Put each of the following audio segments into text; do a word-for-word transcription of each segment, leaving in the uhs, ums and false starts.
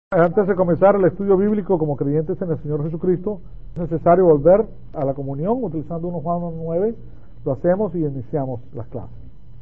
Antes de comenzar el estudio bíblico como creyentes en el Señor Jesucristo, es necesario volver a la comunión utilizando uno Juan uno nueve. Lo hacemos y iniciamos las clases.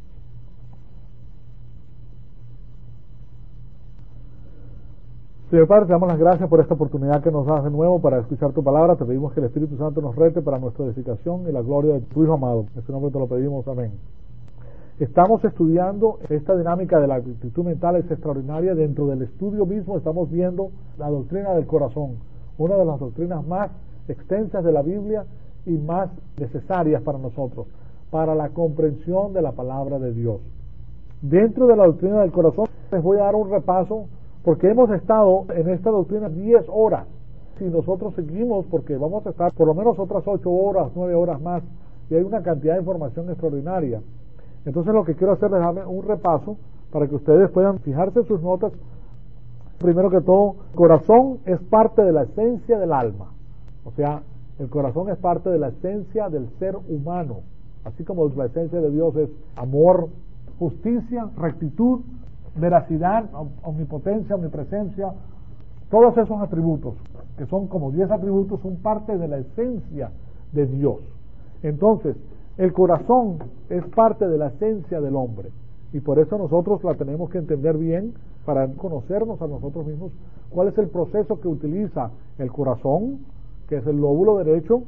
Señor Padre, te damos las gracias por esta oportunidad que nos das de nuevo para escuchar tu palabra. Te pedimos que el Espíritu Santo nos rete para nuestra edificación y la gloria de tu Hijo amado. En su nombre te lo pedimos. Amén. Estamos estudiando esta dinámica de la actitud mental, es extraordinaria. Dentro del estudio mismo estamos viendo la doctrina del corazón, una de las doctrinas más extensas de la Biblia y más necesarias para nosotros, para la comprensión de la palabra de Dios. Dentro de la doctrina del corazón les voy a dar un repaso, porque hemos estado en esta doctrina diez horas. Si nosotros seguimos, porque vamos a estar por lo menos otras ocho horas, nueve horas más, y hay una cantidad de información extraordinaria. Entonces lo que quiero hacer es darle un repaso para que ustedes puedan fijarse en sus notas. Primero que todo, corazón es parte de la esencia del alma. O sea, el corazón es parte de la esencia del ser humano. Así como la esencia de Dios es amor, justicia, rectitud, veracidad, omnipotencia, omnipresencia. Todos esos atributos, que son como diez atributos, son parte de la esencia de Dios. Entonces, el corazón es parte de la esencia del hombre, y por eso nosotros la tenemos que entender bien para conocernos a nosotros mismos. ¿Cuál es el proceso que utiliza el corazón, que es el lóbulo derecho?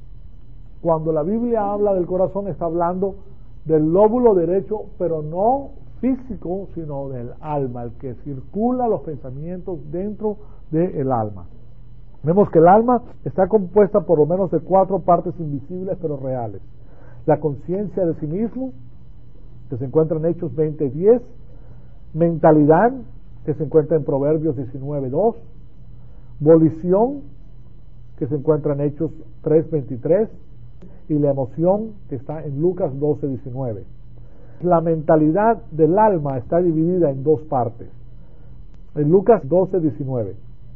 Cuando la Biblia habla del corazón, está hablando del lóbulo derecho, pero no físico, sino del alma, el que circula los pensamientos dentro del alma. Vemos que el alma está compuesta por lo menos de cuatro partes invisibles pero reales. La conciencia de sí mismo, que se encuentra en Hechos veinte diez, mentalidad, que se encuentra en Proverbios diecinueve dos, volición, que se encuentra en Hechos tres veintitrés, y la emoción, que está en Lucas doce diecinueve. La mentalidad del alma está dividida en dos partes. En Lucas doce diecinueve,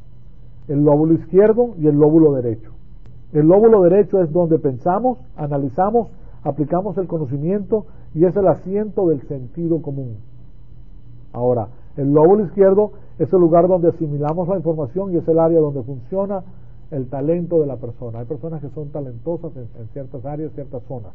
el lóbulo izquierdo y el lóbulo derecho. El lóbulo derecho es donde pensamos, analizamos, aplicamos el conocimiento y es el asiento del sentido común. Ahora, el lóbulo izquierdo es el lugar donde asimilamos la información y es el área donde funciona el talento de la persona. Hay personas que son talentosas en, en ciertas áreas, ciertas zonas.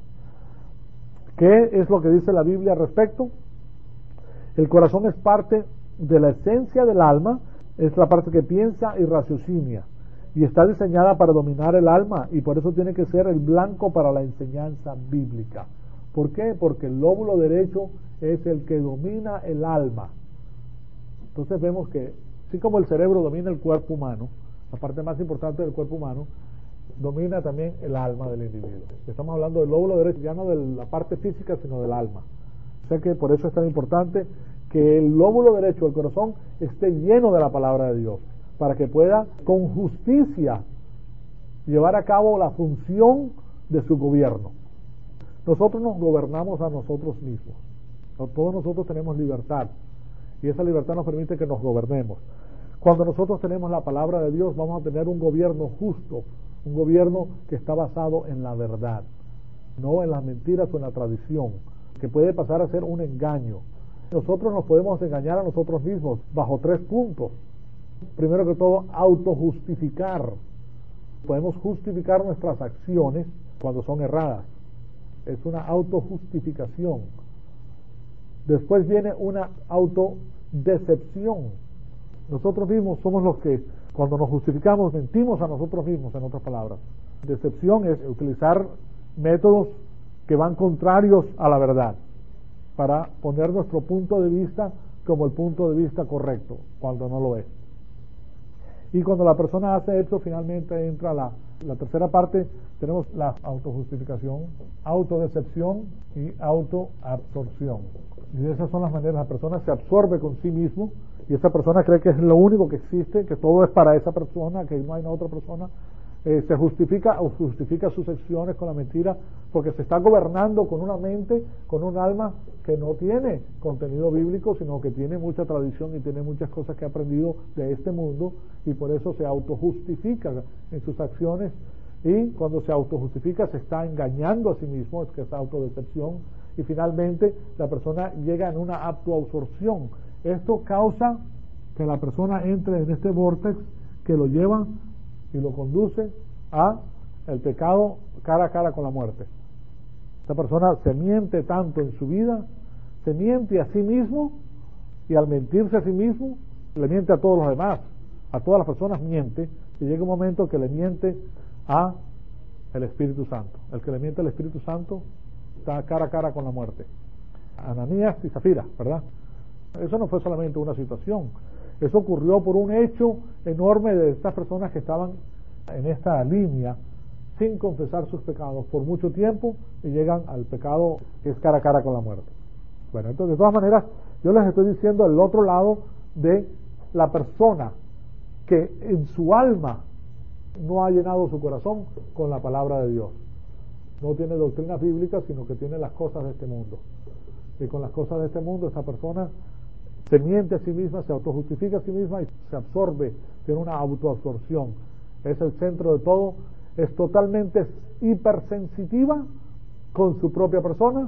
¿Qué es lo que dice la Biblia al respecto? El corazón es parte de la esencia del alma, es la parte que piensa y raciocinia, y está diseñada para dominar el alma, y por eso tiene que ser el blanco para la enseñanza bíblica. ¿Por qué? Porque el lóbulo derecho es el que domina el alma. Entonces vemos que, así como el cerebro domina el cuerpo humano, la parte más importante del cuerpo humano, domina también el alma del individuo. Estamos hablando del lóbulo derecho, ya no de la parte física, sino del alma. O sea que por eso es tan importante que el lóbulo derecho del corazón esté lleno de la palabra de Dios, para que pueda con justicia llevar a cabo la función de su gobierno. Nosotros nos gobernamos a nosotros mismos. Todos nosotros tenemos libertad, y esa libertad nos permite que nos gobernemos. Cuando nosotros tenemos la palabra de Dios, vamos a tener un gobierno justo, un gobierno que está basado en la verdad, no en las mentiras o en la tradición, que puede pasar a ser un engaño. Nosotros nos podemos engañar a nosotros mismos bajo tres puntos. Primero que todo, autojustificar. Podemos justificar nuestras acciones cuando son erradas. Es una autojustificación. Después viene una autodecepción. Nosotros mismos somos los que, cuando nos justificamos, mentimos a nosotros mismos, en otras palabras. Decepción es utilizar métodos que van contrarios a la verdad, para poner nuestro punto de vista como el punto de vista correcto, cuando no lo es. Y cuando la persona hace esto, finalmente entra la, la tercera parte. Tenemos la autojustificación, autodecepción y autoabsorción. Y de esas son las maneras. La persona se absorbe con sí mismo, y esa persona cree que es lo único que existe, que todo es para esa persona, que no hay otra persona. Eh, se justifica o justifica sus acciones con la mentira, porque se está gobernando con una mente, con un alma que no tiene contenido bíblico, sino que tiene mucha tradición y tiene muchas cosas que ha aprendido de este mundo, y por eso se autojustifica en sus acciones, y cuando se autojustifica se está engañando a sí mismo, es que es autodecepción, y finalmente la persona llega en una autoabsorción. Esto causa que la persona entre en este vórtex que lo lleva y lo conduce a el pecado cara a cara con la muerte. Esta persona se miente tanto en su vida, se miente a sí mismo, y al mentirse a sí mismo le miente a todos los demás, a todas las personas miente, y llega un momento que le miente a el Espíritu Santo. El que le miente al Espíritu Santo está cara a cara con la muerte. Ananías y Zafira, ¿verdad? Eso no fue solamente una situación, eso ocurrió por un hecho enorme de estas personas que estaban en esta línea sin confesar sus pecados por mucho tiempo y llegan al pecado que es cara a cara con la muerte. Bueno, entonces de todas maneras yo les estoy diciendo el otro lado de la persona que en su alma no ha llenado su corazón con la palabra de Dios. No tiene doctrina bíblica, sino que tiene las cosas de este mundo. Y con las cosas de este mundo esa persona se miente a sí misma, se autojustifica a sí misma y se absorbe, tiene una autoabsorción. Es el centro de todo, es totalmente hipersensitiva con su propia persona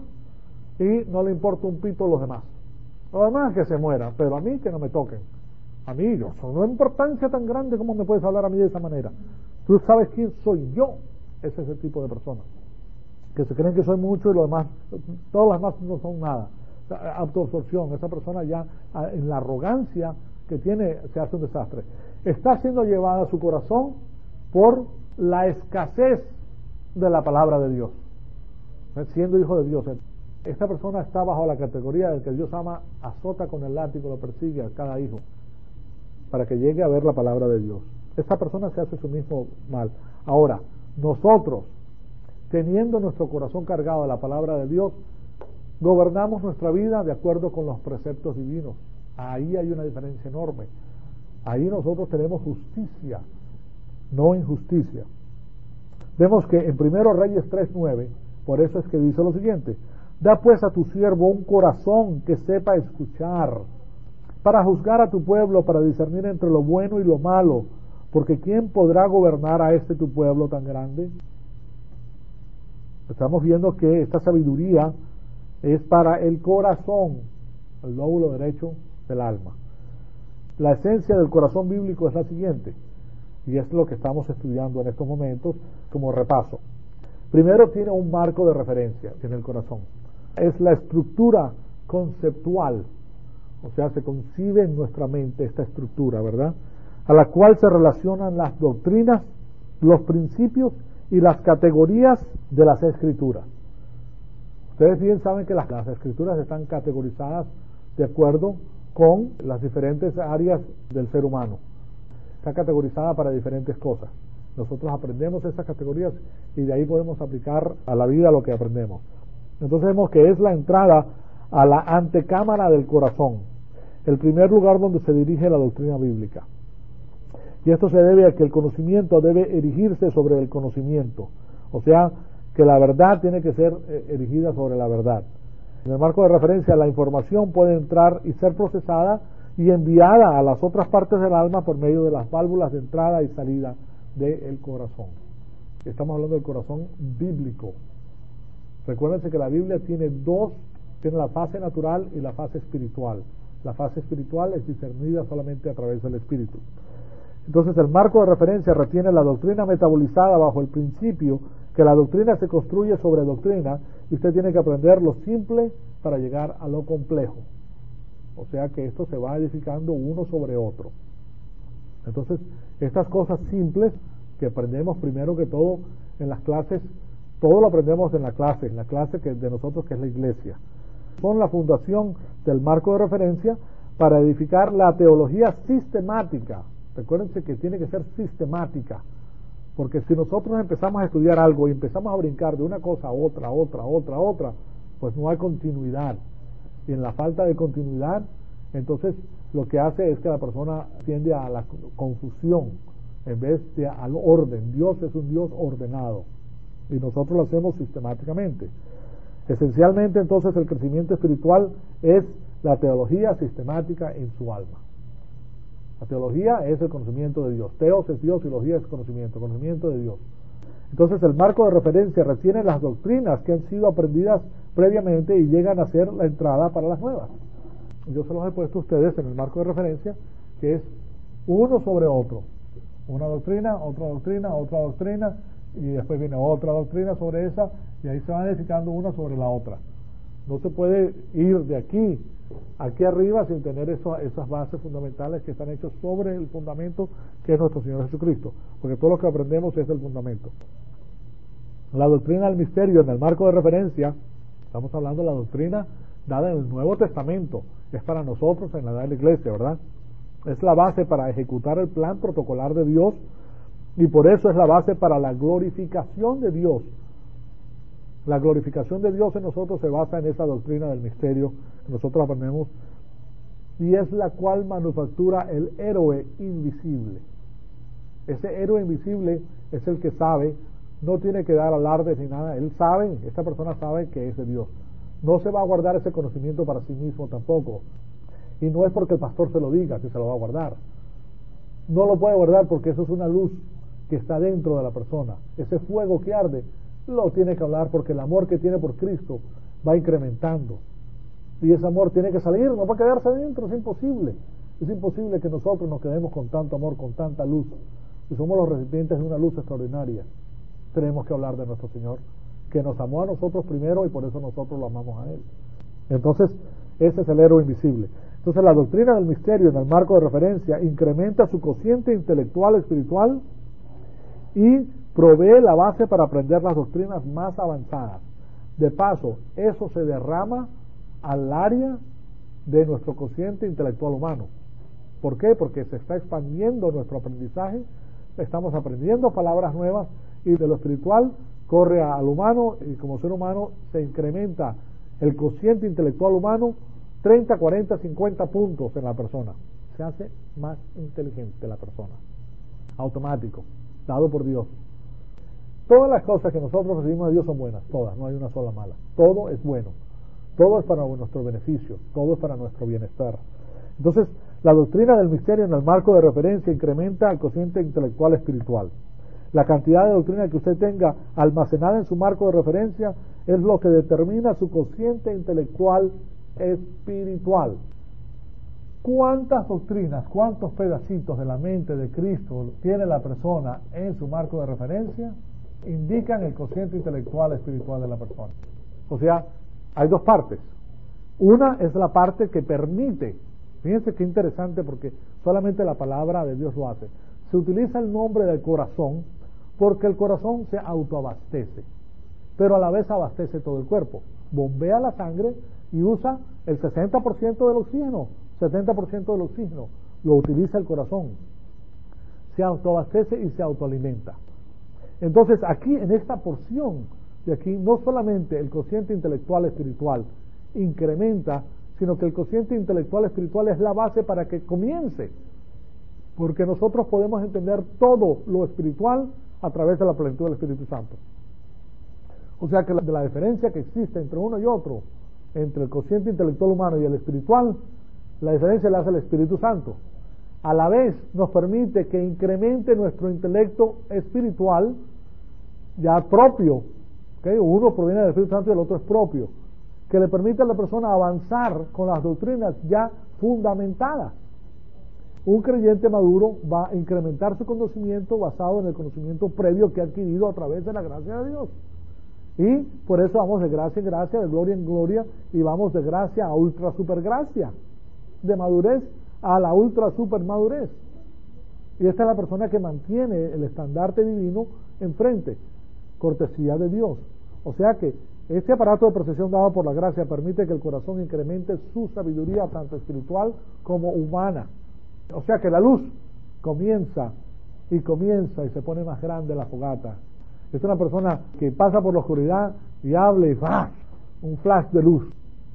y no le importa un pito a los demás. Los demás que se mueran, pero a mí que no me toquen. A mí, yo, son una importancia tan grande como me puedes hablar a mí de esa manera. Tú sabes quién soy yo. Ese es el tipo de personas que se creen que soy mucho y los demás, todos los demás no son nada. Autoabsorción, esa persona ya en la arrogancia que tiene se hace un desastre. Está siendo llevada a su corazón por la escasez de la palabra de Dios. Siendo hijo de Dios, esta persona está bajo la categoría del que Dios ama, azota con el látigo, lo persigue a cada hijo para que llegue a ver la palabra de Dios. Esta persona se hace su mismo mal. Ahora, nosotros, teniendo nuestro corazón cargado de la palabra de Dios, gobernamos nuestra vida de acuerdo con los preceptos divinos. Ahí hay una diferencia enorme. Ahí nosotros tenemos justicia, no injusticia. Vemos que en Primero Reyes tres nueve, por eso es que dice lo siguiente: da pues a tu siervo un corazón que sepa escuchar, para juzgar a tu pueblo, para discernir entre lo bueno y lo malo, porque ¿quién podrá gobernar a este tu pueblo tan grande? Estamos viendo que esta sabiduría es para el corazón, el lóbulo derecho del alma. La esencia del corazón bíblico es la siguiente, y es lo que estamos estudiando en estos momentos como repaso. Primero, tiene un marco de referencia en el corazón. Es la estructura conceptual, o sea, se concibe en nuestra mente esta estructura, ¿verdad?, a la cual se relacionan las doctrinas, los principios y las categorías de las escrituras. Ustedes bien saben que las, las escrituras están categorizadas de acuerdo con las diferentes áreas del ser humano. Está categorizada para diferentes cosas. Nosotros aprendemos esas categorías y de ahí podemos aplicar a la vida lo que aprendemos. Entonces vemos que es la entrada a la antecámara del corazón, el primer lugar donde se dirige la doctrina bíblica. Y esto se debe a que el conocimiento debe erigirse sobre el conocimiento, o sea, que la verdad tiene que ser erigida sobre la verdad. En el marco de referencia, la información puede entrar y ser procesada y enviada a las otras partes del alma por medio de las válvulas de entrada y salida del corazón. Estamos hablando del corazón bíblico. Recuérdense que la Biblia tiene dos, tiene la fase natural y la fase espiritual. La fase espiritual es discernida solamente a través del Espíritu. Entonces el marco de referencia retiene la doctrina metabolizada bajo el principio que la doctrina se construye sobre doctrina y usted tiene que aprender lo simple para llegar a lo complejo. O sea que esto se va edificando uno sobre otro. Entonces, estas cosas simples que aprendemos primero que todo en las clases, todo lo aprendemos en la clase, en la clase que de nosotros que es la iglesia. Son la fundación del marco de referencia para edificar la teología sistemática. Recuérdense que tiene que ser sistemática, porque si nosotros empezamos a estudiar algo y empezamos a brincar de una cosa a otra, a otra, a otra, a otra, pues no hay continuidad. Y en la falta de continuidad, entonces lo que hace es que la persona tiende a la confusión en vez de al orden. Dios es un Dios ordenado y nosotros lo hacemos sistemáticamente. Esencialmente, entonces, el crecimiento espiritual es la teología sistemática en su alma. La teología es el conocimiento de Dios. Teos es Dios y logía es conocimiento, conocimiento de Dios. Entonces el marco de referencia retiene las doctrinas que han sido aprendidas previamente y llegan a ser la entrada para las nuevas. Yo se los he puesto a ustedes en el marco de referencia que es uno sobre otro. Una doctrina, otra doctrina, otra doctrina, y después viene otra doctrina sobre esa, y ahí se van edificando una sobre la otra. No se puede ir de aquí aquí arriba sin tener eso, esas bases fundamentales que están hechas sobre el fundamento que es nuestro Señor Jesucristo, porque todo lo que aprendemos es el fundamento. La doctrina del misterio, en el marco de referencia, estamos hablando de la doctrina dada en el Nuevo Testamento, es para nosotros en la edad de la iglesia, ¿verdad? Es la base para ejecutar el plan protocolar de Dios, y por eso es la base para la glorificación de Dios. La glorificación de Dios en nosotros se basa en esa doctrina del misterio que nosotros aprendemos, y es la cual manufactura el héroe invisible. Ese héroe invisible es el que sabe, no tiene que dar alardes ni nada, él sabe, esta persona sabe que es de Dios. No se va a guardar ese conocimiento para sí mismo tampoco, y no es porque el pastor se lo diga que se lo va a guardar. No lo puede guardar porque eso es una luz que está dentro de la persona. Ese fuego que arde lo tiene que hablar, porque el amor que tiene por Cristo va incrementando, y ese amor tiene que salir, no va a quedarse adentro, es imposible. Es imposible que nosotros nos quedemos con tanto amor, con tanta luz. Si somos los recipientes de una luz extraordinaria, tenemos que hablar de nuestro Señor, que nos amó a nosotros primero y por eso nosotros lo amamos a Él. Entonces, ese es el héroe invisible. Entonces, la doctrina del misterio, en el marco de referencia, incrementa su cociente intelectual espiritual y provee la base para aprender las doctrinas más avanzadas. De paso, eso se derrama al área de nuestro cociente intelectual humano. ¿Por qué? Porque se está expandiendo nuestro aprendizaje, estamos aprendiendo palabras nuevas, y de lo espiritual corre al humano, y como ser humano se incrementa el cociente intelectual humano treinta, cuarenta, cincuenta puntos en la persona. Se hace más inteligente la persona, automático, dado por Dios. Todas las cosas que nosotros recibimos de Dios son buenas, todas, no hay una sola mala. Todo es bueno, todo es para nuestro beneficio, todo es para nuestro bienestar. Entonces, la doctrina del misterio en el marco de referencia incrementa el cociente intelectual espiritual. La cantidad de doctrina que usted tenga almacenada en su marco de referencia es lo que determina su cociente intelectual espiritual. ¿Cuántas doctrinas, cuántos pedacitos de la mente de Cristo tiene la persona en su marco de referencia? Indican el cociente intelectual espiritual de la persona. O sea, hay dos partes. Una es la parte que permite, fíjense qué interesante, porque solamente la palabra de Dios lo hace. Se utiliza el nombre del corazón porque el corazón se autoabastece, pero a la vez abastece todo el cuerpo. Bombea la sangre y usa el sesenta por ciento del oxígeno, setenta por ciento del oxígeno lo utiliza el corazón. Se autoabastece y se autoalimenta. Entonces, aquí en esta porción de aquí, no solamente el cociente intelectual espiritual incrementa, sino que el cociente intelectual espiritual es la base para que comience, porque nosotros podemos entender todo lo espiritual a través de la plenitud del Espíritu Santo. O sea que la, de la diferencia que existe entre uno y otro, entre el cociente intelectual humano y el espiritual, la diferencia la hace el Espíritu Santo. A la vez nos permite que incremente nuestro intelecto espiritual ya propio, ¿okay? Uno proviene del Espíritu Santo y el otro es propio, que le permite a la persona avanzar con las doctrinas ya fundamentadas. Un creyente maduro va a incrementar su conocimiento basado en el conocimiento previo que ha adquirido a través de la gracia de Dios. Y por eso vamos de gracia en gracia, de gloria en gloria, y vamos de gracia a ultra super gracia, de madurez a la ultra super madurez. Y esta es la persona que mantiene el estandarte divino enfrente, cortesía de Dios. O sea que este aparato de procesión dado por la gracia permite que el corazón incremente su sabiduría tanto espiritual como humana. O sea que la luz comienza y comienza y se pone más grande la fogata. Es una persona que pasa por la oscuridad y habla y ¡flash! Un flash de luz.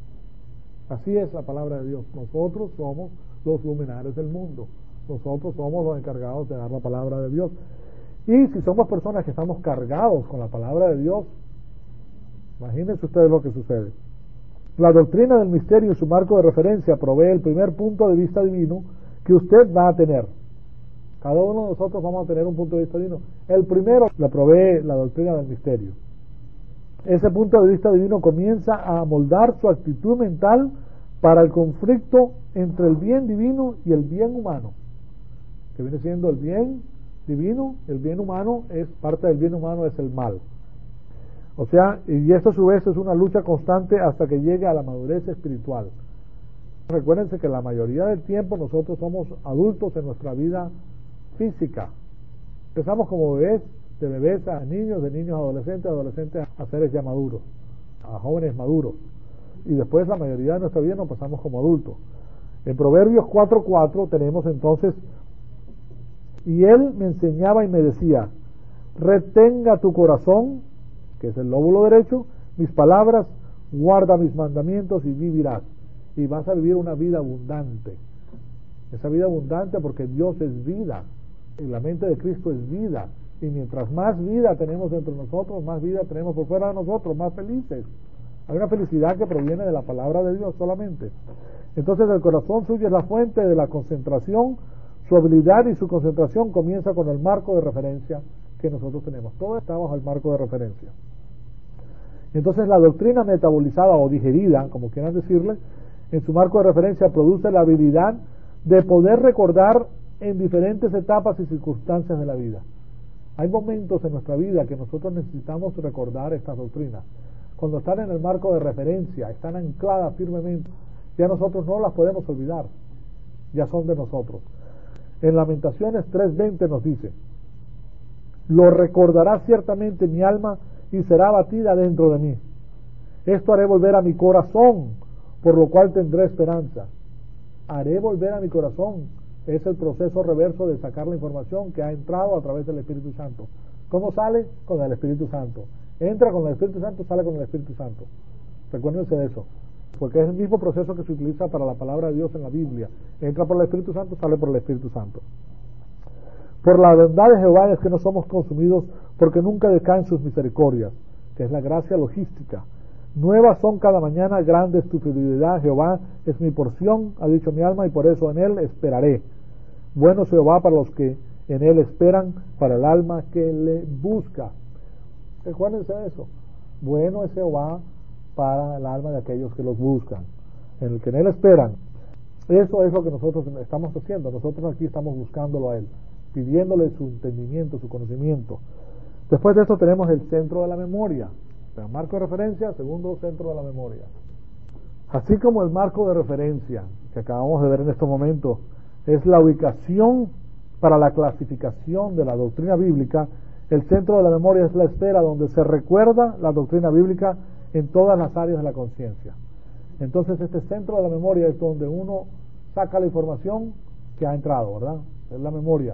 Así es la palabra de Dios. Nosotros somos los luminares del mundo. Nosotros somos los encargados de dar la palabra de Dios. Y si somos personas que estamos cargados con la palabra de Dios, imagínense ustedes lo que sucede. La doctrina del misterio en su marco de referencia provee el primer punto de vista divino que usted va a tener. Cada uno de nosotros vamos a tener un punto de vista divino. El primero le provee la doctrina del misterio. Ese punto de vista divino comienza a moldar su actitud mental para el conflicto entre el bien divino y el bien humano, que viene siendo el bien divino, el bien humano es parte del bien humano, es el mal. O sea, y esto a su vez es una lucha constante hasta que llegue a la madurez espiritual. Recuérdense que la mayoría del tiempo nosotros somos adultos en nuestra vida física. Empezamos como bebés, de bebés a niños, de niños a adolescentes, de adolescentes a seres ya maduros, a jóvenes maduros. Y después la mayoría de nuestra vida nos pasamos como adultos. En Proverbios cuatro cuatro tenemos entonces: y él me enseñaba y me decía, retenga tu corazón, que es el lóbulo derecho, mis palabras, guarda mis mandamientos y vivirás. Y vas a vivir una vida abundante. Esa vida abundante porque Dios es vida. Y la mente de Cristo es vida. Y mientras más vida tenemos dentro de nosotros, más vida tenemos por fuera de nosotros, más felices. Hay una felicidad que proviene de la palabra de Dios solamente. Entonces el corazón suyo es la fuente de la concentración. Su habilidad y su concentración comienza con el marco de referencia que nosotros tenemos. Todo está bajo el marco de referencia. Entonces la doctrina metabolizada o digerida, como quieran decirle, en su marco de referencia produce la habilidad de poder recordar en diferentes etapas y circunstancias de la vida. Hay momentos en nuestra vida que nosotros necesitamos recordar estas doctrinas. Cuando están en el marco de referencia, están ancladas firmemente, ya nosotros no las podemos olvidar, ya son de nosotros. En Lamentaciones tres veinte nos dice: lo recordará ciertamente mi alma y será batida dentro de mí. Esto haré volver a mi corazón, por lo cual tendré esperanza. Haré volver a mi corazón. Es el proceso reverso de sacar la información que ha entrado a través del Espíritu Santo. ¿Cómo sale? Con el Espíritu Santo. Entra con el Espíritu Santo, sale con el Espíritu Santo. Recuérdense de eso, porque es el mismo proceso que se utiliza para la palabra de Dios en la Biblia. Entra por el Espíritu Santo, sale por el Espíritu Santo. Por la bondad de Jehová es que no somos consumidos, porque nunca decaen sus misericordias, que es la gracia logística. Nuevas son cada mañana, grande es tu fidelidad, Jehová es mi porción, ha dicho mi alma, y por eso en él esperaré. Bueno es Jehová para los que en él esperan, para el alma que le busca. Recuérdense de eso. Bueno es Jehová para el alma de aquellos que los buscan, en el que en él esperan. Eso es lo que nosotros estamos haciendo. Nosotros aquí estamos buscándolo a él, pidiéndole su entendimiento, su conocimiento. Después de esto tenemos el centro de la memoria. El marco de referencia, segundo centro de la memoria. Así como el marco de referencia que acabamos de ver en estos momentos es la ubicación para la clasificación de la doctrina bíblica, el centro de la memoria es la esfera donde se recuerda la doctrina bíblica en todas las áreas de la conciencia. Entonces este centro de la memoria es donde uno saca la información que ha entrado, ¿verdad? Es la memoria.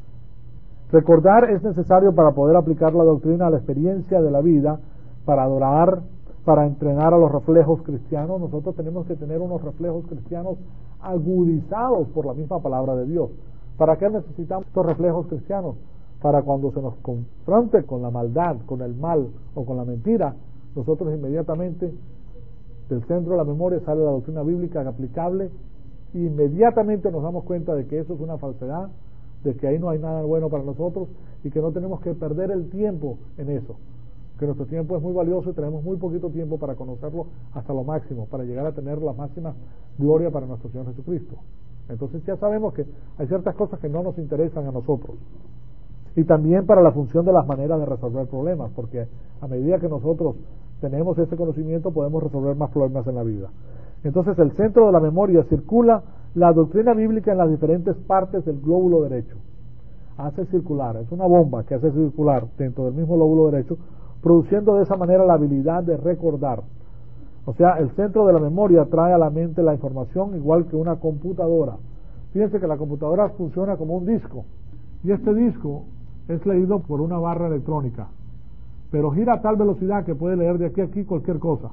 Recordar es necesario para poder aplicar la doctrina a la experiencia de la vida, para adorar, para entrenar a los reflejos cristianos. Nosotros tenemos que tener unos reflejos cristianos agudizados por la misma palabra de Dios. ¿Para qué necesitamos estos reflejos cristianos? Para cuando se nos confronte con la maldad, con el mal o con la mentira, nosotros inmediatamente del centro de la memoria sale la doctrina bíblica aplicable e inmediatamente nos damos cuenta de que eso es una falsedad, de que ahí no hay nada bueno para nosotros y que no tenemos que perder el tiempo en eso, que nuestro tiempo es muy valioso y tenemos muy poquito tiempo para conocerlo hasta lo máximo, para llegar a tener la máxima gloria para nuestro Señor Jesucristo. Entonces ya sabemos que hay ciertas cosas que no nos interesan a nosotros. Y también para la función de las maneras de resolver problemas, porque a medida que nosotros tenemos ese conocimiento podemos resolver más problemas en la vida. Entonces el centro de la memoria circula la doctrina bíblica en las diferentes partes del glóbulo derecho. Hace circular, es una bomba que hace circular dentro del mismo lóbulo derecho, produciendo de esa manera la habilidad de recordar. O sea, el centro de la memoria trae a la mente la información igual que una computadora. Fíjense que la computadora funciona como un disco, y este disco es leído por una barra electrónica, pero gira a tal velocidad que puede leer de aquí a aquí cualquier cosa.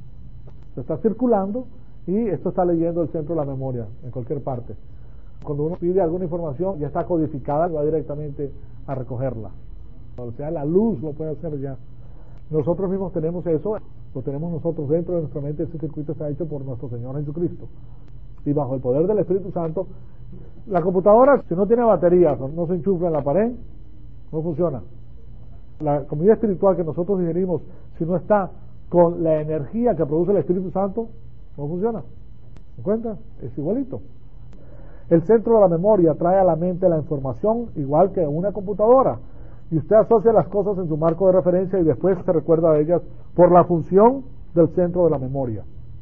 Se está circulando y esto está leyendo el centro de la memoria en cualquier parte. Cuando uno pide alguna información ya está codificada, va directamente a recogerla. O sea, la luz lo puede hacer ya. Nosotros mismos tenemos eso, lo tenemos nosotros dentro de nuestra mente. Ese circuito está hecho por nuestro Señor Jesucristo, y bajo el poder del Espíritu Santo. La computadora, si no tiene baterías, no se enchufa en la pared, no funciona. La comida espiritual que nosotros digerimos, si no está con la energía que produce el Espíritu Santo, no funciona. ¿Me cuenta? Es igualito. El centro de la memoria trae a la mente la información igual que una computadora. Y usted asocia las cosas en su marco de referencia y después se recuerda de ellas por la función del centro de la memoria.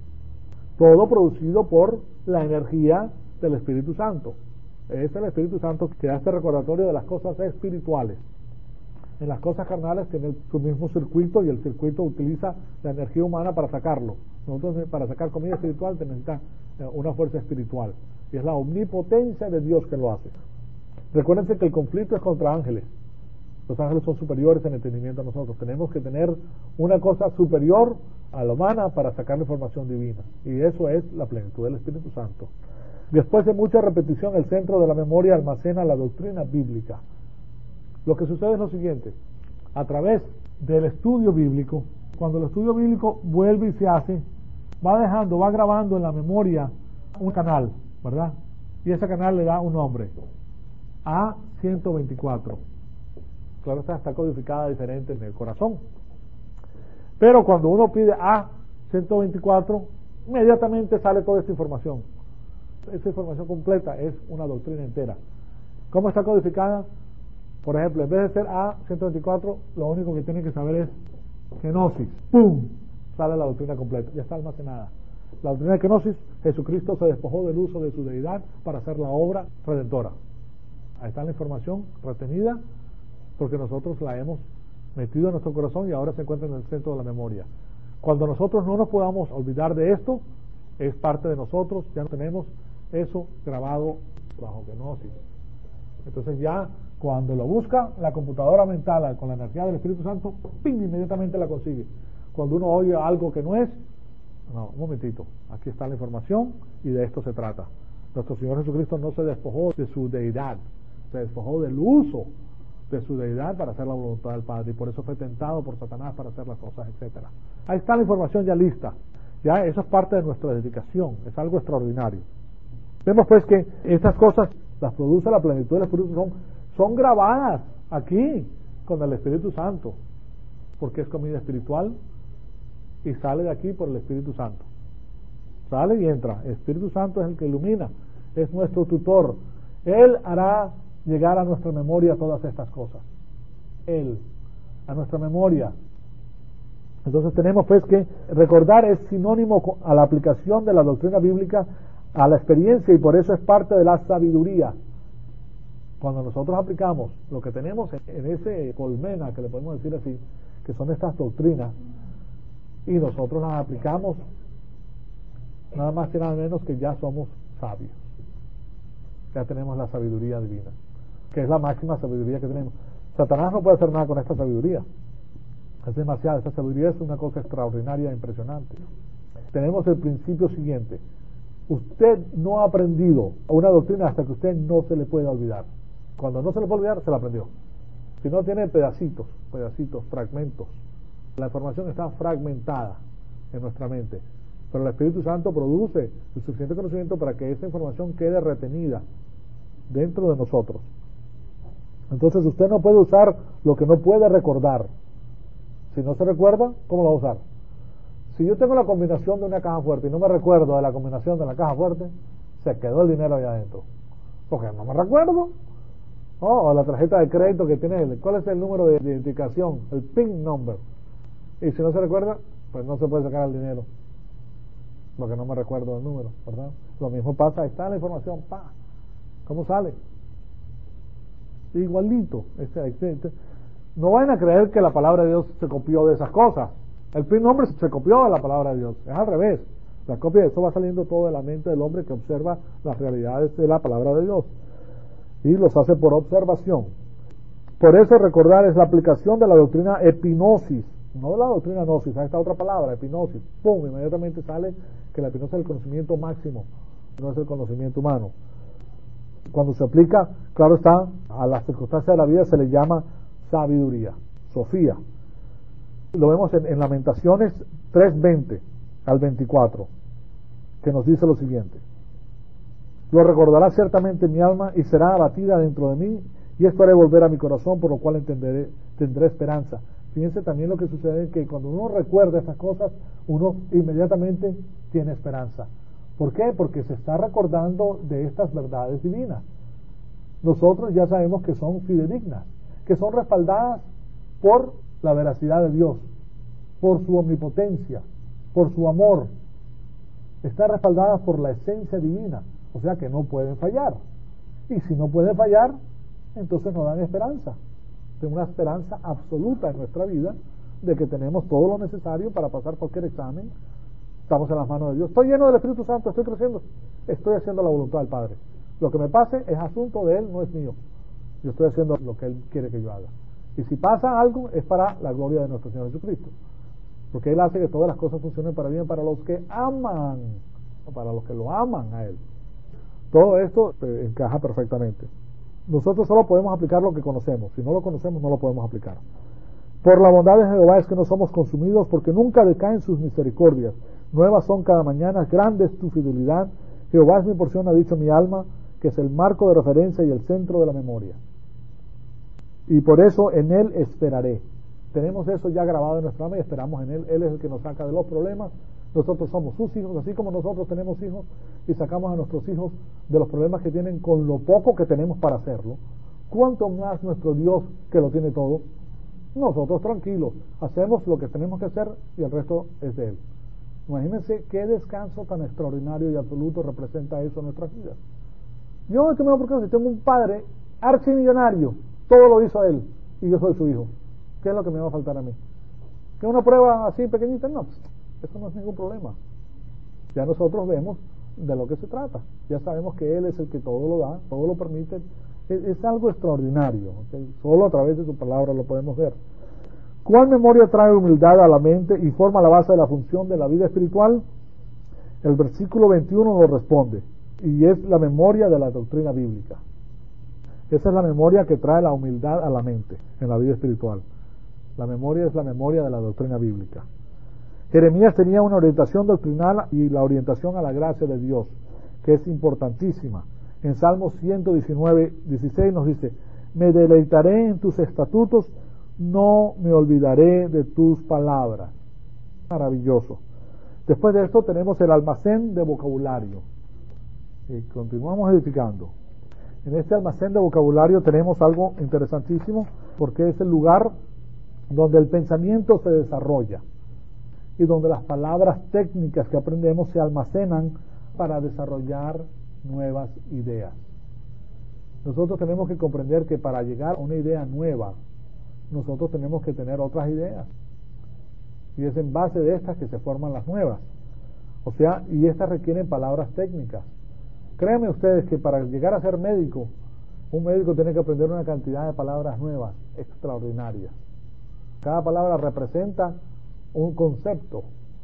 Todo producido por la energía del Espíritu Santo. Es el Espíritu Santo que da este recordatorio de las cosas espirituales. En las cosas carnales tiene su mismo circuito y el circuito utiliza la energía humana para sacarlo. Nosotros, para sacar comida espiritual, se necesita una fuerza espiritual. Y es la omnipotencia de Dios que lo hace. Recuérdense que el conflicto es contra ángeles. Los ángeles son superiores en entendimiento a nosotros. Tenemos que tener una cosa superior a la humana para sacar la información divina. Y eso es la plenitud del Espíritu Santo. Después de mucha repetición, el centro de la memoria almacena la doctrina bíblica. Lo que sucede es lo siguiente. A través del estudio bíblico, cuando el estudio bíblico vuelve y se hace, va dejando, va grabando en la memoria un canal, ¿verdad? Y ese canal le da un nombre. A ciento veinticuatro. Claro, está, está codificada diferente en el corazón. Pero cuando uno pide A ciento veinticuatro, inmediatamente sale toda esta información. Esa información completa es una doctrina entera. ¿Cómo está codificada? Por ejemplo, en vez de ser A ciento veinticuatro, lo único que tienen que saber es kenosis. ¡Pum! Sale la doctrina completa. Ya está almacenada. La doctrina de kenosis, Jesucristo se despojó del uso de su deidad para hacer la obra redentora. Ahí está la información retenida porque nosotros la hemos metido en nuestro corazón y ahora se encuentra en el centro de la memoria. Cuando nosotros no nos podamos olvidar de esto, es parte de nosotros, ya no tenemos eso grabado bajo kenosis. Entonces ya cuando lo busca la computadora mental con la energía del Espíritu Santo, ¡ping!, inmediatamente la consigue. Cuando uno oye algo que no es, no, un momentito, aquí está la información y de esto se trata. Nuestro Señor Jesucristo no se despojó de su deidad, se despojó del uso de su deidad para hacer la voluntad del Padre, y por eso fue tentado por Satanás para hacer las cosas, etcétera. Ahí está la información ya lista. Ya eso es parte de nuestra dedicación, es algo extraordinario. Vemos pues que estas cosas las produce la plenitud del Espíritu, son, son grabadas aquí con el Espíritu Santo, porque es comida espiritual y sale de aquí por el Espíritu Santo. Sale y entra. El Espíritu Santo es el que ilumina, es nuestro tutor. Él hará llegar a nuestra memoria todas estas cosas. Él, a nuestra memoria. Entonces tenemos pues que recordar es sinónimo a la aplicación de la doctrina bíblica a la experiencia, y por eso es parte de la sabiduría. Cuando nosotros aplicamos lo que tenemos en ese colmena, que le podemos decir así, que son estas doctrinas, y nosotros las aplicamos, nada más y nada menos que ya somos sabios. Ya tenemos la sabiduría divina, que es la máxima sabiduría que tenemos. Satanás no puede hacer nada con esta sabiduría. Es demasiado. Esta sabiduría es una cosa extraordinaria e impresionante. Tenemos el principio siguiente: usted no ha aprendido una doctrina hasta que usted no se le pueda olvidar. Cuando no se le puede olvidar, se la aprendió. Si no, tiene pedacitos, pedacitos, fragmentos. La información está fragmentada en nuestra mente, pero el Espíritu Santo produce el suficiente conocimiento para que esa información quede retenida dentro de nosotros. Entonces usted no puede usar lo que no puede recordar. Si no se recuerda, ¿cómo lo va a usar? Si yo tengo la combinación de una caja fuerte y no me recuerdo de la combinación de la caja fuerte, se quedó el dinero ahí adentro, porque no me recuerdo. Oh, o la tarjeta de crédito que tiene, ¿cuál es el número de identificación? El PIN number. Y si no se recuerda, pues no se puede sacar el dinero, porque no me recuerdo el número, ¿verdad? Lo mismo pasa, ahí está la información, pa, ¿cómo sale? Igualito. Este, este, este. No vayan a creer que la palabra de Dios se copió de esas cosas. El primer hombre se copió de la palabra de Dios, es al revés. La copia de eso va saliendo todo de la mente del hombre que observa las realidades de la palabra de Dios y los hace por observación. Por eso recordar es la aplicación de la doctrina epinosis, no de la doctrina gnosis. Ahí está otra palabra, epinosis. Pum, inmediatamente sale que la epinosis es el conocimiento máximo, no es el conocimiento humano. Cuando se aplica, claro está, a las circunstancias de la vida se le llama sabiduría, Sofía. Lo vemos en, en Lamentaciones tres veinte al veinticuatro, que nos dice lo siguiente: lo recordará ciertamente mi alma y será abatida dentro de mí, y esto haré volver a mi corazón, por lo cual entenderé, tendré esperanza. Fíjense también lo que sucede, que cuando uno recuerda estas cosas, uno inmediatamente tiene esperanza, ¿Por qué? Porque se está recordando de estas verdades divinas. Nosotros ya sabemos que son fidedignas, que son respaldadas por la veracidad de Dios, por su omnipotencia, por su amor. Están respaldadas por la esencia divina, o sea que no pueden fallar. Y si no pueden fallar, entonces nos dan esperanza. Tenemos una esperanza absoluta en nuestra vida de que tenemos todo lo necesario para pasar cualquier examen. Estamos en las manos de Dios. Estoy lleno del Espíritu Santo, estoy creciendo, estoy haciendo la voluntad del Padre. Lo que me pase es asunto de Él, no es mío. Yo estoy haciendo lo que Él quiere que yo haga. Y si pasa algo, es para la gloria de nuestro Señor Jesucristo. Porque Él hace que todas las cosas funcionen para bien para los que aman, para los que lo aman a Él. Todo esto eh, encaja perfectamente. Nosotros solo podemos aplicar lo que conocemos. Si no lo conocemos, no lo podemos aplicar. Por la bondad de Jehová es que no somos consumidos, porque nunca decaen sus misericordias. Nuevas son cada mañana, grande es tu fidelidad. Jehová es mi porción, ha dicho mi alma, que es el marco de referencia y el centro de la memoria. Y por eso en Él esperaré. Tenemos eso ya grabado en nuestra alma y esperamos en Él. Él es el que nos saca de los problemas. Nosotros somos sus hijos, así como nosotros tenemos hijos y sacamos a nuestros hijos de los problemas que tienen con lo poco que tenemos para hacerlo. ¿Cuánto más nuestro Dios, que lo tiene todo? Nosotros tranquilos, hacemos lo que tenemos que hacer y el resto es de Él. Imagínense qué descanso tan extraordinario y absoluto representa eso en nuestras vidas. Yo no tengo por qué, si tengo un padre archimillonario, todo lo hizo Él y yo soy su hijo. ¿Qué es lo que me va a faltar a mí? ¿Que una prueba así pequeñita? No, eso no es ningún problema. Ya nosotros vemos de lo que se trata. Ya sabemos que Él es el que todo lo da, todo lo permite. Es, es algo extraordinario, ¿okay? Solo a través de su palabra lo podemos ver. ¿Cuál memoria trae humildad a la mente y forma la base de la función de la vida espiritual? El versículo veintiuno nos responde, y es la memoria de la doctrina bíblica. Esa es la memoria que trae la humildad a la mente en la vida espiritual. La memoria es la memoria de la doctrina bíblica. Jeremías tenía una orientación doctrinal y la orientación a la gracia de Dios, que es importantísima. En Salmos ciento diecinueve, dieciséis nos dice, me deleitaré en tus estatutos, no me olvidaré de tus palabras. Maravilloso. Después de esto tenemos el almacén de vocabulario. Y continuamos edificando. En este almacén de vocabulario tenemos algo interesantísimo, porque es el lugar donde el pensamiento se desarrolla y donde las palabras técnicas que aprendemos se almacenan para desarrollar nuevas ideas. Nosotros tenemos que comprender que para llegar a una idea nueva, nosotros tenemos que tener otras ideas. Y es en base de estas que se forman las nuevas. O sea, y estas requieren palabras técnicas. Créanme ustedes que para llegar a ser médico, un médico tiene que aprender una cantidad de palabras nuevas, extraordinarias. Cada palabra representa un concepto.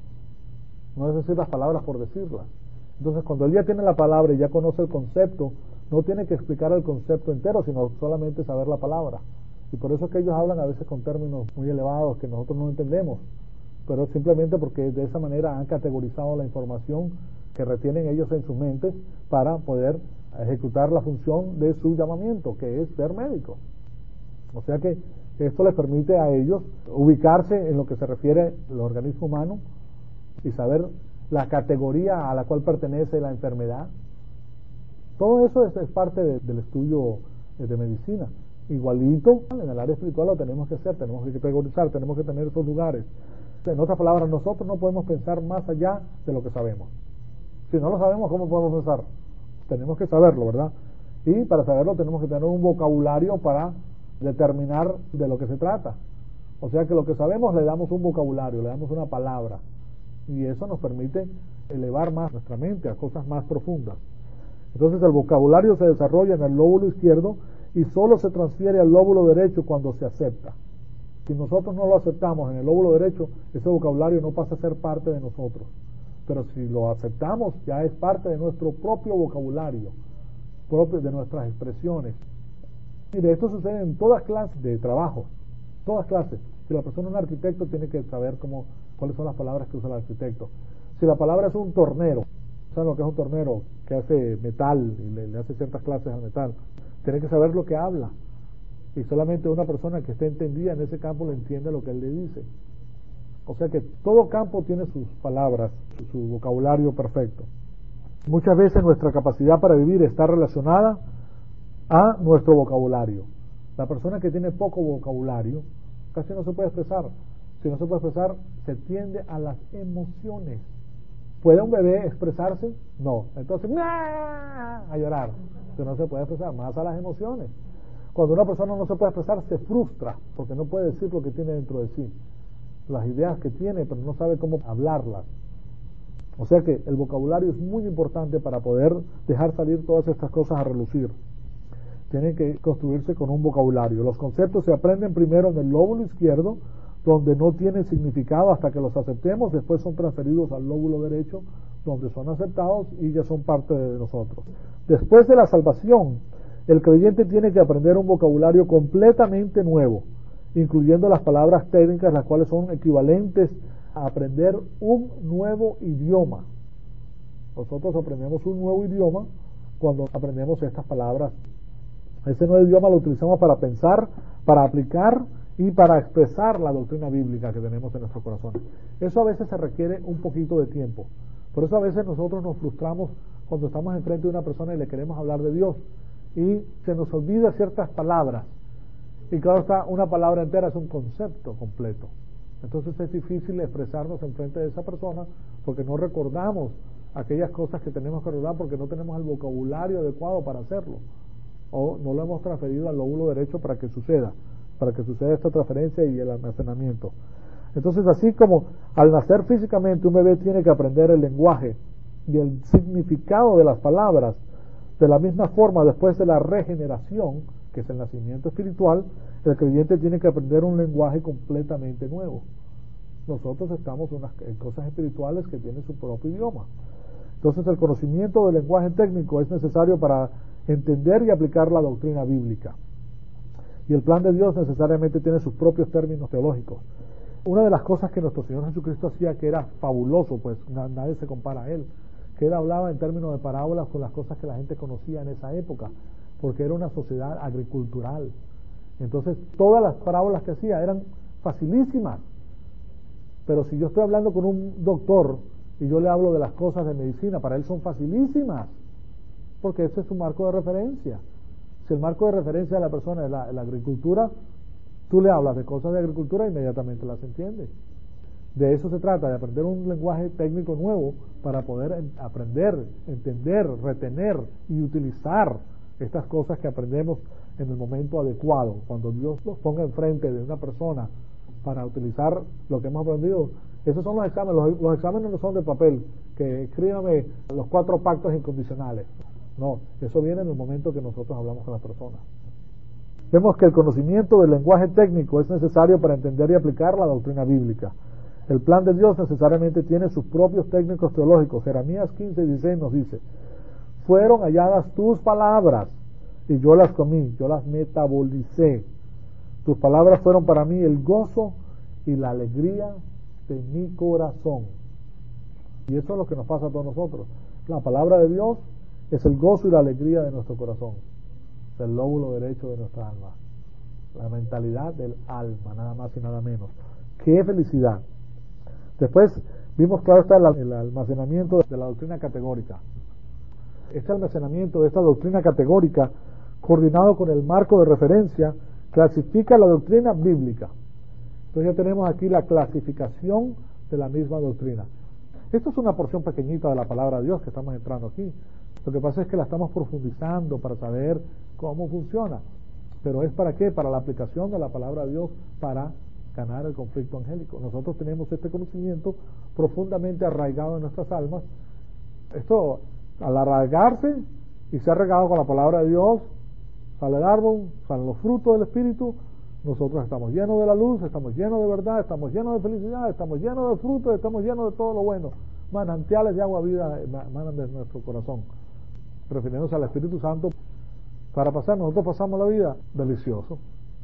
No es decir las palabras por decirlas. Entonces, cuando él ya tiene la palabra y ya conoce el concepto, no tiene que explicar el concepto entero, sino solamente saber la palabra. Y por eso es que ellos hablan a veces con términos muy elevados que nosotros no entendemos, pero simplemente porque de esa manera han categorizado la información que retienen ellos en sus mentes para poder ejecutar la función de su llamamiento, que es ser médico. O sea que esto les permite a ellos ubicarse en lo que se refiere al organismo humano y saber la categoría a la cual pertenece la enfermedad. Todo eso es, es parte de, del estudio de medicina. Igualito en el área espiritual lo tenemos que hacer, tenemos que categorizar, tenemos que tener esos lugares. En otras palabras, nosotros no podemos pensar más allá de lo que sabemos. Si no lo sabemos, ¿cómo podemos pensar? Tenemos que saberlo, ¿verdad? Y para saberlo tenemos que tener un vocabulario para determinar de lo que se trata. O sea que lo que sabemos le damos un vocabulario, le damos una palabra, y eso nos permite elevar más nuestra mente a cosas más profundas. Entonces el vocabulario se desarrolla en el lóbulo izquierdo y solo se transfiere al lóbulo derecho cuando se acepta. Si nosotros no lo aceptamos en el lóbulo derecho, ese vocabulario no pasa a ser parte de nosotros. Pero si lo aceptamos, ya es parte de nuestro propio vocabulario, propio de nuestras expresiones. Mire, esto sucede en todas clases de trabajo, todas clases. Si la persona es un arquitecto, tiene que saber cómo, cuáles son las palabras que usa el arquitecto. Si la palabra es un tornero, ¿saben lo que es un tornero? Que hace metal y le, le hace ciertas clases al metal. Tiene que saber lo que habla. Y solamente una persona que esté entendida en ese campo le entiende lo que él le dice. O sea que todo campo tiene sus palabras, su, su vocabulario perfecto. Muchas veces nuestra capacidad para vivir está relacionada a nuestro vocabulario. La persona que tiene poco vocabulario casi no se puede expresar. Si no se puede expresar, se tiende a las emociones. ¿Puede un bebé expresarse? No. Entonces, ¡ah!, a llorar. Que no se puede expresar, más a las emociones. Cuando una persona no se puede expresar, se frustra, porque no puede decir lo que tiene dentro de sí. Las ideas que tiene, pero no sabe cómo hablarlas. O sea que el vocabulario es muy importante para poder dejar salir todas estas cosas a relucir. Tienen que construirse con un vocabulario. Los conceptos se aprenden primero en el lóbulo izquierdo, donde no tienen significado hasta que los aceptemos, después son transferidos al lóbulo derecho, donde son aceptados y ya son parte de nosotros. Después de la salvación, el creyente tiene que aprender un vocabulario completamente nuevo, incluyendo las palabras técnicas, las cuales son equivalentes a aprender un nuevo idioma. Nosotros aprendemos un nuevo idioma cuando aprendemos estas palabras. Ese nuevo idioma lo utilizamos para pensar, para aplicar y para expresar la doctrina bíblica que tenemos en nuestro corazón. Eso a veces se requiere un poquito de tiempo. Por eso a veces nosotros nos frustramos cuando estamos enfrente de una persona y le queremos hablar de Dios y se nos olvida ciertas palabras. Y claro está, una palabra entera es un concepto completo. Entonces es difícil expresarnos enfrente de esa persona porque no recordamos aquellas cosas que tenemos que recordar porque no tenemos el vocabulario adecuado para hacerlo. O no lo hemos transferido al lóbulo derecho para que suceda, para que suceda esta transferencia y el almacenamiento. Entonces, así como al nacer físicamente un bebé tiene que aprender el lenguaje y el significado de las palabras, de la misma forma después de la regeneración, que es el nacimiento espiritual, el creyente tiene que aprender un lenguaje completamente nuevo. Nosotros estamos en unas cosas espirituales que tienen su propio idioma. Entonces el conocimiento del lenguaje técnico es necesario para entender y aplicar la doctrina bíblica. Y el plan de Dios necesariamente tiene sus propios términos teológicos. Una de las cosas que nuestro Señor Jesucristo hacía que era fabuloso, pues nadie se compara a Él, que Él hablaba en términos de parábolas con las cosas que la gente conocía en esa época, porque era una sociedad agricultural. Entonces todas las parábolas que hacía eran facilísimas. Pero si yo estoy hablando con un doctor y yo le hablo de las cosas de medicina, para él son facilísimas, porque ese es su marco de referencia. Si el marco de referencia de la persona es la, la agricultura, tú le hablas de cosas de agricultura e inmediatamente las entiende. De eso se trata, de aprender un lenguaje técnico nuevo para poder en, aprender, entender, retener y utilizar estas cosas que aprendemos en el momento adecuado. Cuando Dios los ponga enfrente de una persona para utilizar lo que hemos aprendido, esos son los exámenes. Los, los exámenes no son de papel, que escríbame los cuatro pactos incondicionales. No, eso viene en el momento que nosotros hablamos con las personas. Vemos que el conocimiento del lenguaje técnico es necesario para entender y aplicar la doctrina bíblica. El plan de Dios necesariamente tiene sus propios técnicos teológicos. Jeremías quince dieciséis nos dice: fueron halladas tus palabras y yo las comí, yo las metabolicé. Tus palabras fueron para mí el gozo y la alegría de mi corazón. Y eso es lo que nos pasa a todos nosotros. La palabra de Dios es el gozo y la alegría de nuestro corazón. Es el lóbulo derecho de nuestra alma. La mentalidad del alma, nada más y nada menos. ¡Qué felicidad! Después vimos, claro, está el almacenamiento de la doctrina categórica. Este almacenamiento de esta doctrina categórica, coordinado con el marco de referencia, clasifica la doctrina bíblica. Entonces ya tenemos aquí la clasificación de la misma doctrina. Esto es una porción pequeñita de la palabra de Dios que estamos entrando aquí. Lo que pasa es que la estamos profundizando para saber cómo funciona. Pero ¿es para qué? Para la aplicación de la palabra de Dios para ganar el conflicto angélico. Nosotros tenemos este conocimiento profundamente arraigado en nuestras almas. Esto, al arraigarse y ser regado con la palabra de Dios, sale el árbol, salen los frutos del Espíritu. Nosotros estamos llenos de la luz, estamos llenos de verdad, estamos llenos de felicidad, estamos llenos de frutos, estamos llenos de todo lo bueno. Manantiales de agua vida emanan de nuestro corazón, refiriéndose al Espíritu Santo. Para pasar, nosotros pasamos la vida delicioso.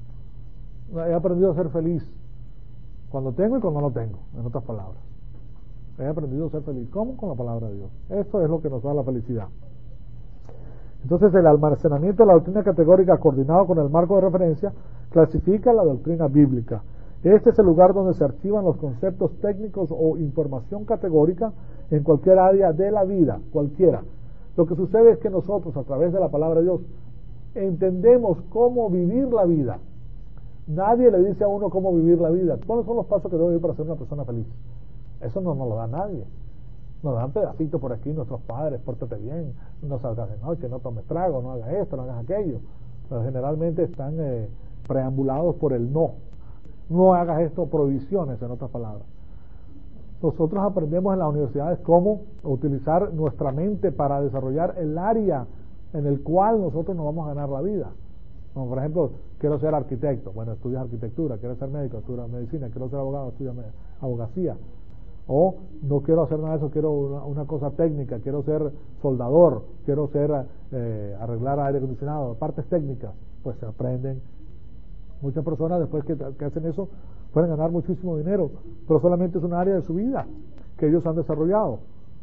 He aprendido a ser feliz cuando tengo y cuando no tengo, en otras palabras. He aprendido a ser feliz. ¿Cómo? Con la palabra de Dios. Esto es lo que nos da la felicidad. Entonces el almacenamiento de la doctrina categórica coordinado con el marco de referencia clasifica la doctrina bíblica. Este es el lugar donde se archivan los conceptos técnicos o información categórica en cualquier área de la vida, cualquiera. Lo que sucede es que nosotros, a través de la palabra de Dios, entendemos cómo vivir la vida. Nadie le dice a uno cómo vivir la vida. ¿Cuáles son los pasos que debo ir para ser una persona feliz? Eso no nos lo da nadie. Nos dan pedacitos por aquí nuestros padres: pórtate bien, no salgas de noche, no tomes trago, no hagas esto, no hagas aquello. Pero generalmente están eh, preambulados por el no. No hagas esto, prohibiciones, en otras palabras. Nosotros aprendemos en las universidades cómo utilizar nuestra mente para desarrollar el área en el cual nosotros nos vamos a ganar la vida. Como por ejemplo, quiero ser arquitecto, bueno, estudias arquitectura. Quiero ser médico, estudias medicina. Quiero ser abogado, estudias abogacía. O no quiero hacer nada de eso, quiero una, una cosa técnica, quiero ser soldador, quiero ser eh, arreglar aire acondicionado, partes técnicas. Pues se aprenden. Muchas personas después que, que hacen eso pueden ganar muchísimo dinero, pero solamente es un área de su vida que ellos han desarrollado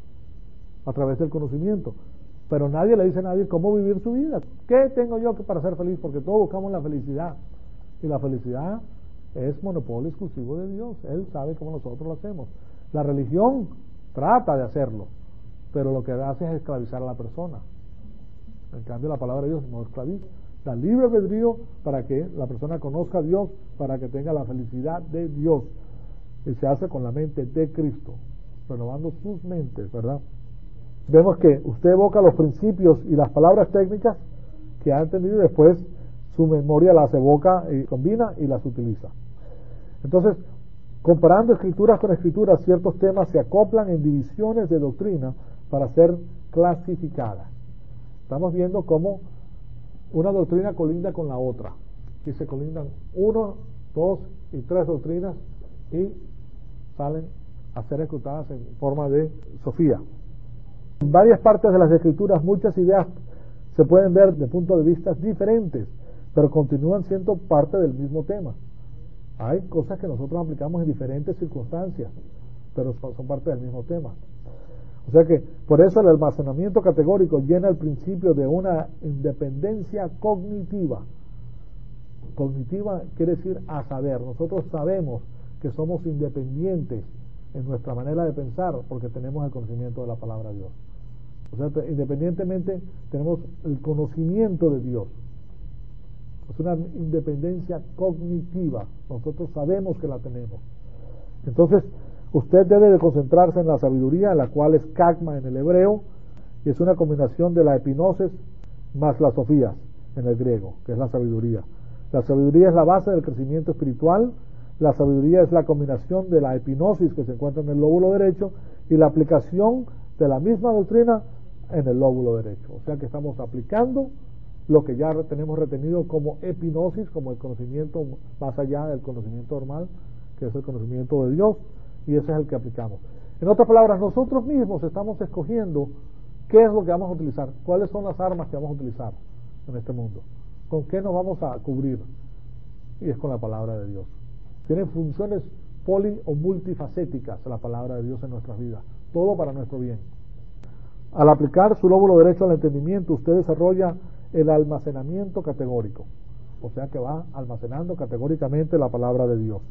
a través del conocimiento. Pero nadie le dice a nadie cómo vivir su vida. ¿Qué tengo yo para ser feliz? Porque todos buscamos la felicidad, y la felicidad es monopolio exclusivo de Dios. Él sabe cómo nosotros lo hacemos. La religión trata de hacerlo, pero lo que hace es esclavizar a la persona. En cambio, la palabra de Dios no esclaviza, da libre albedrío para que la persona conozca a Dios, para que tenga la felicidad de Dios, y se hace con la mente de Cristo, renovando sus mentes, ¿verdad? Vemos que usted evoca los principios y las palabras técnicas que ha entendido, y después su memoria las evoca y combina y las utiliza. Entonces, comparando escrituras con escrituras, ciertos temas se acoplan en divisiones de doctrina para ser clasificadas. Estamos viendo cómo una doctrina colinda con la otra. Aquí se colindan uno, dos y tres doctrinas y salen a ser ejecutadas en forma de sofía. En varias partes de las escrituras muchas ideas se pueden ver de puntos de vista diferentes, pero continúan siendo parte del mismo tema. Hay cosas que nosotros aplicamos en diferentes circunstancias, pero son parte del mismo tema. O sea que por eso el almacenamiento categórico llena el principio de una independencia cognitiva. Cognitiva quiere decir a saber. Nosotros sabemos que somos independientes en nuestra manera de pensar porque tenemos el conocimiento de la palabra de Dios. O sea, independientemente tenemos el conocimiento de Dios. Es una independencia cognitiva. Nosotros sabemos que la tenemos. Entonces, usted debe de concentrarse en la sabiduría, la cual es cagma en el hebreo, y es una combinación de la epinosis más la sofía en el griego, que es la sabiduría. La sabiduría es la base del crecimiento espiritual. La sabiduría es la combinación de la epinosis que se encuentra en el lóbulo derecho y la aplicación de la misma doctrina en el lóbulo derecho. O sea que estamos aplicando lo que ya tenemos retenido como epinosis, como el conocimiento más allá del conocimiento normal, que es el conocimiento de Dios, y ese es el que aplicamos. En otras palabras, nosotros mismos estamos escogiendo qué es lo que vamos a utilizar, cuáles son las armas que vamos a utilizar en este mundo, con qué nos vamos a cubrir, y es con la palabra de Dios. Tiene funciones poli o multifacéticas la palabra de Dios en nuestras vidas, todo para nuestro bien. Al aplicar su lóbulo derecho al entendimiento, usted desarrolla el almacenamiento categórico, o sea que va almacenando categóricamente la palabra de Dios.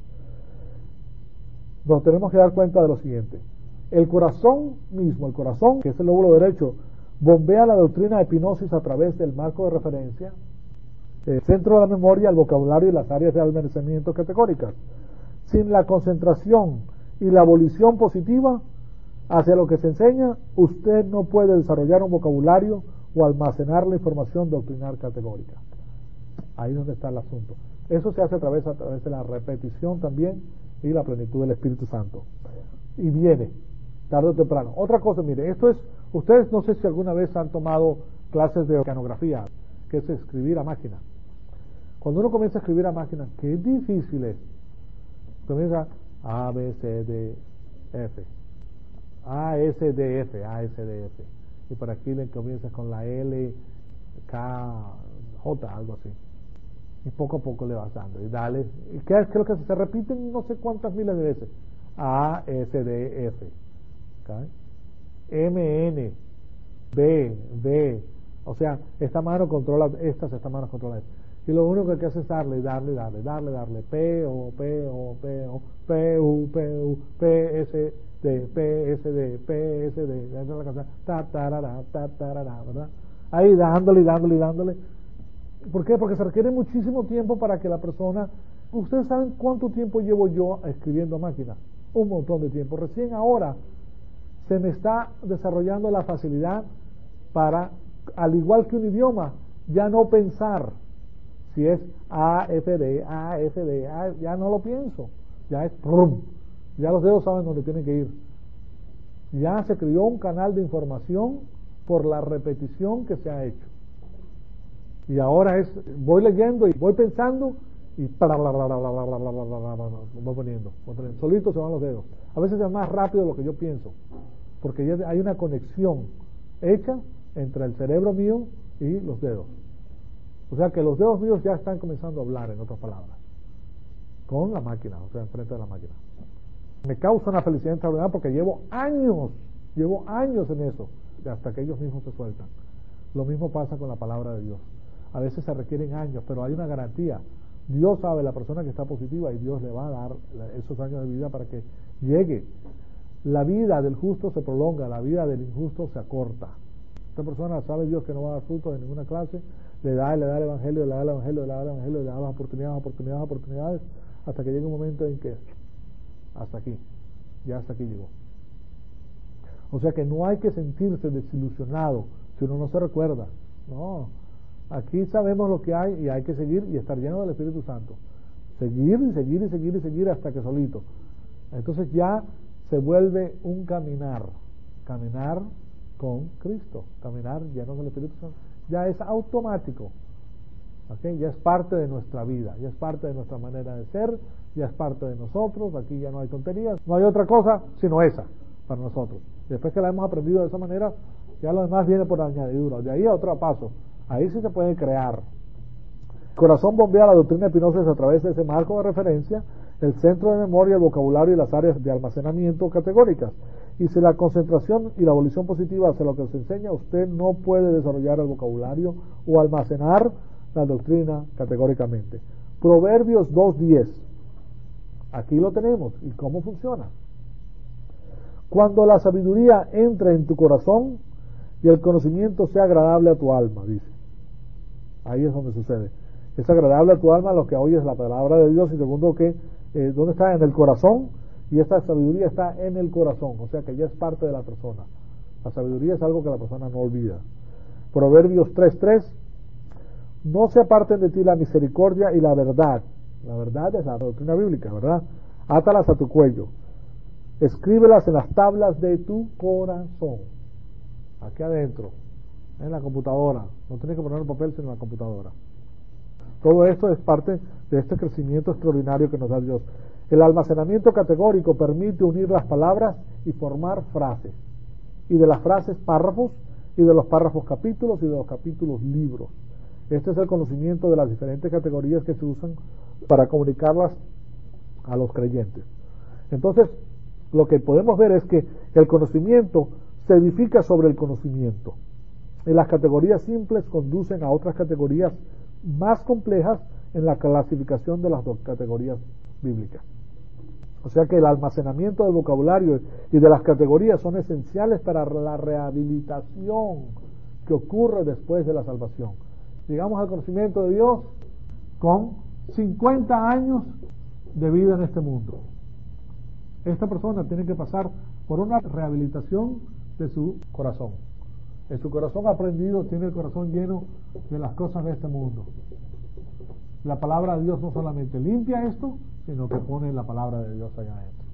Nos tenemos que dar cuenta de lo siguiente: el corazón mismo, el corazón, que es el lóbulo derecho, bombea la doctrina de epinosis a través del marco de referencia, el centro de la memoria, el vocabulario y las áreas de almacenamiento categóricas. Sin la concentración y la abolición positiva hacia lo que se enseña, usted no puede desarrollar un vocabulario o almacenar la información doctrinal categórica. Ahí es donde está el asunto. Eso se hace a través, a través de la repetición también y la plenitud del Espíritu Santo. Y viene, tarde o temprano. Otra cosa, mire, esto es, ustedes no sé si alguna vez han tomado clases de mecanografía, que es escribir a máquina. Cuando uno comienza a escribir a máquina, qué difícil es. Comienza A, B, C, D, F. A, S, D, F, A, S, D, F. Y por aquí le comienzas con la L, K, J, algo así. Y poco a poco le vas dando. Y dale. Y ¿qué, creo que se repiten no sé cuántas miles de veces. A, S, D, F. ¿Okay? M, N, B, B. O sea, esta mano controla estas, esta mano controla estas. Y lo único que hay que hacer es darle, darle, darle, darle, darle, P, O, P, O, P, O, P, U, P, U, P, S, D, P, S, D, P, S, D, esa es la canción, ta, tarara, ta, tarara, ¿verdad? Ahí dándole, y dándole, y dándole. ¿Por qué? Porque se requiere muchísimo tiempo para que la persona... ¿Ustedes saben cuánto tiempo llevo yo escribiendo a máquina? Un montón de tiempo. Recién ahora se me está desarrollando la facilidad para, al igual que un idioma, ya no pensar. Si es A, F, D, A, F, D, A, ya no lo pienso. Ya es rum. Ya los dedos saben dónde tienen que ir. Ya se creó un canal de información por la repetición que se ha hecho. Y ahora es, voy leyendo y voy pensando y bla, bla, bla, bla, bla, bla, bla, bla, bla, bla, bla, voy poniendo, voy poniendo. Solito se van los dedos. A veces es más rápido de lo que yo pienso, porque ya hay una conexión hecha entre el cerebro mío y los dedos. O sea que los dedos míos ya están comenzando a hablar, en otras palabras, con la máquina, o sea, enfrente de la máquina. Me causa una felicidad extraordinaria porque llevo años, llevo años en eso, hasta que ellos mismos se sueltan. Lo mismo pasa con la palabra de Dios. A veces se requieren años, pero hay una garantía. Dios sabe la persona que está positiva y Dios le va a dar esos años de vida para que llegue. La vida del justo se prolonga, la vida del injusto se acorta. Esta persona sabe Dios que no va a dar frutos en ninguna clase, le da, le da el evangelio, le da el evangelio, le da el evangelio, le da las oportunidades, oportunidades, oportunidades, hasta que llegue un momento en que hasta aquí, ya hasta aquí llegó. O sea que no hay que sentirse desilusionado si uno no se recuerda. No, aquí sabemos lo que hay y hay que seguir y estar lleno del Espíritu Santo. Seguir y seguir y seguir y seguir hasta que solito. Entonces ya se vuelve un caminar, caminar con Cristo, caminar lleno del Espíritu Santo. Ya es automático, ¿okay? Ya es parte de nuestra vida, ya es parte de nuestra manera de ser, ya es parte de nosotros. Aquí ya no hay tonterías, no hay otra cosa sino esa para nosotros. Después que la hemos aprendido de esa manera, ya lo demás viene por añadidura. De ahí a otro paso, ahí sí se puede crear. El corazón bombea la doctrina de Spinoza a través de ese marco de referencia, el centro de memoria, el vocabulario y las áreas de almacenamiento categóricas. Y si la concentración y la abolición positiva hace lo que se enseña, usted no puede desarrollar el vocabulario o almacenar la doctrina categóricamente. Proverbios dos diez. Aquí lo tenemos. ¿Y cómo funciona? Cuando la sabiduría entre en tu corazón y el conocimiento sea agradable a tu alma, dice. Ahí es donde sucede. Es agradable a tu alma lo que oyes la palabra de Dios, y segundo que, eh, ¿dónde está? En el corazón. Y esta sabiduría está en el corazón, o sea que ya es parte de la persona. La sabiduría es algo que la persona no olvida. Proverbios tres tres. No se aparten de ti la misericordia y la verdad. La verdad es la doctrina bíblica, ¿verdad? Átalas a tu cuello. Escríbelas en las tablas de tu corazón. Aquí adentro, en la computadora. No tienes que poner el papel sino en la computadora. Todo esto es parte de este crecimiento extraordinario que nos da Dios. El almacenamiento categórico permite unir las palabras y formar frases. Y de las frases párrafos, y de los párrafos capítulos, y de los capítulos libros. Este es el conocimiento de las diferentes categorías que se usan para comunicarlas a los creyentes. Entonces, lo que podemos ver es que el conocimiento se edifica sobre el conocimiento. Y las categorías simples conducen a otras categorías más complejas en la clasificación de las dos categorías bíblicas. O sea que el almacenamiento del vocabulario y de las categorías son esenciales para la rehabilitación que ocurre después de la salvación. Llegamos al conocimiento de Dios con cincuenta años de vida en este mundo. Esta persona tiene que pasar por una rehabilitación de su corazón. En su corazón aprendido, tiene el corazón lleno de las cosas de este mundo. La palabra de Dios no solamente limpia esto, sino que pone la palabra de Dios allá adentro.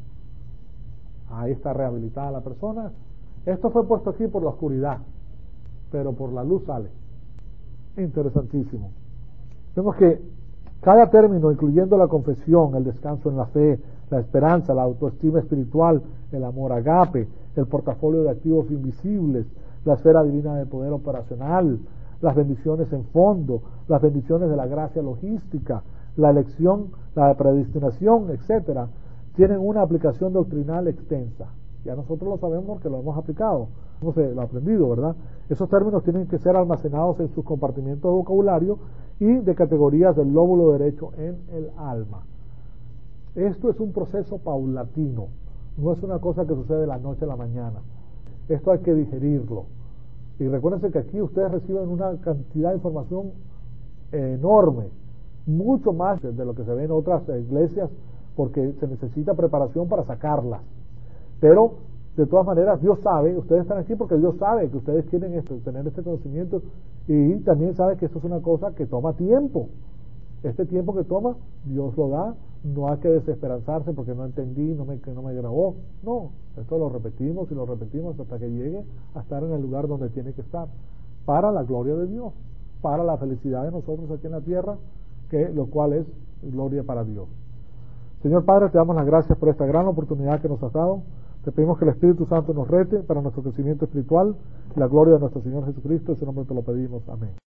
Ahí está rehabilitada la persona. Esto fue puesto aquí por la oscuridad, pero por la luz sale. Interesantísimo. Vemos que cada término, incluyendo la confesión, el descanso en la fe, la esperanza, la autoestima espiritual, el amor agape, el portafolio de activos invisibles, la esfera divina de poder operacional, las bendiciones en fondo, las bendiciones de la gracia logística, la elección, la predestinación, etcétera, tienen una aplicación doctrinal extensa. Ya nosotros lo sabemos porque lo hemos aplicado. No sé, lo he aprendido, ¿verdad? Esos términos tienen que ser almacenados en sus compartimientos de vocabulario y de categorías del lóbulo derecho en el alma. Esto es un proceso paulatino, no es una cosa que sucede de la noche a la mañana. Esto hay que digerirlo. Y recuérdense que aquí ustedes reciben una cantidad de información enorme, mucho más de lo que se ve en otras iglesias, porque se necesita preparación para sacarlas. Pero de todas maneras Dios sabe, ustedes están aquí porque Dios sabe que ustedes quieren esto, tener este conocimiento, y también sabe que esto es una cosa que toma tiempo. Este tiempo que toma, Dios lo da. No hay que desesperanzarse porque no entendí, no me, no me grabó. No, esto lo repetimos y lo repetimos hasta que llegue a estar en el lugar donde tiene que estar, para la gloria de Dios, para la felicidad de nosotros aquí en la tierra, que lo cual es gloria para Dios. Señor Padre, te damos las gracias por esta gran oportunidad que nos has dado. Te pedimos que el Espíritu Santo nos rete para nuestro crecimiento espiritual, la gloria de nuestro Señor Jesucristo. En su nombre te lo pedimos. Amén.